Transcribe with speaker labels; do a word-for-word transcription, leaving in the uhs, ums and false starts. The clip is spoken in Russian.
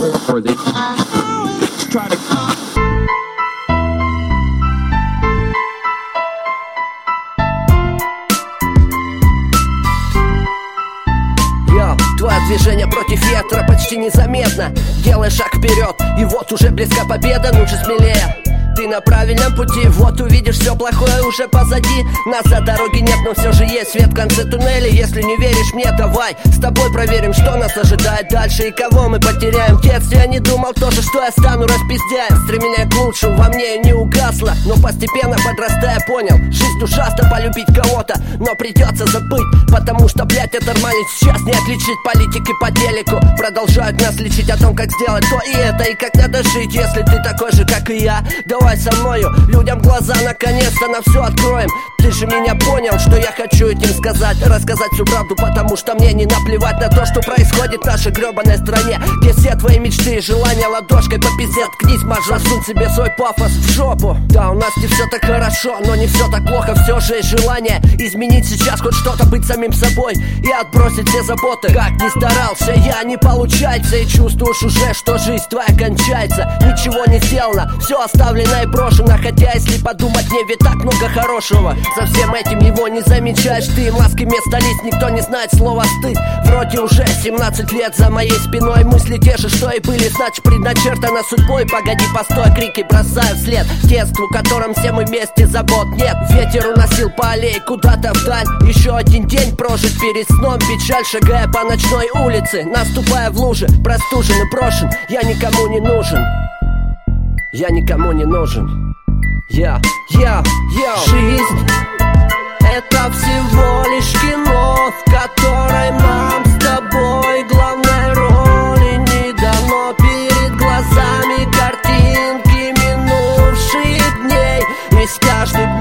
Speaker 1: or they try to.
Speaker 2: Твое движение против ветра почти незаметно. Делай шаг вперед, и вот уже близка победа, ну же смелее. Ты на правильном пути, вот увидишь, все плохое уже позади. Назад дороги нет, но все же есть свет в конце туннеля. Если не веришь мне, давай с тобой проверим, что нас ожидает дальше и кого мы потеряем. В детстве я не думал тоже, что я стану распиздяем. Стремление к лучшему во мне не угасло, но постепенно подрастая понял, жизнь ужасно полюбить кого-то, но придется забыть, потому что, блять, это нормально сейчас не отличить политики по телеку. Продолжают нас лечить о том, как сделать то и это, и как надо жить, если ты такой же, как и я. Давай со мною, людям глаза наконец-то на все откроем. Ты же меня понял, что я хочу этим сказать. Рассказать всю правду, потому что мне не наплевать на то, что происходит в нашей гребаной стране, где все твои мечты и желания ладошкой по пизде ткнись, можешь засунуть себе свой пафос в жопу. Да, у нас не все так хорошо, но не все так плохо. Все же есть желание изменить сейчас хоть что-то, быть самим собой и отбросить все заботы. Как ни старался я, не получается, и чувствуешь уже, что жизнь твоя кончается. Ничего не сделано, все оставлено и брошено. Хотя если подумать, не ведь так много хорошего. За всем этим его не замечаешь ты. Маски вместо лиц, никто не знает слова стыд. Вроде уже семнадцать лет за моей спиной, мысли те же, что и были, значит предначертано судьбой. Погоди, постой, крики бросаю вслед детству, которым все мы вместе, забот нет. Ветер уносил по аллее куда-то вдаль. Еще один день прожить перед сном, печаль, шагая по ночной улице, наступая в лужи, простужен и брошен. Я никому не нужен, я никому не нужен. Я, я, я. Жизнь — это всего лишь кино, в которой нам с тобой главной роли не дано. Перед глазами картинки минувших дней, весь каждый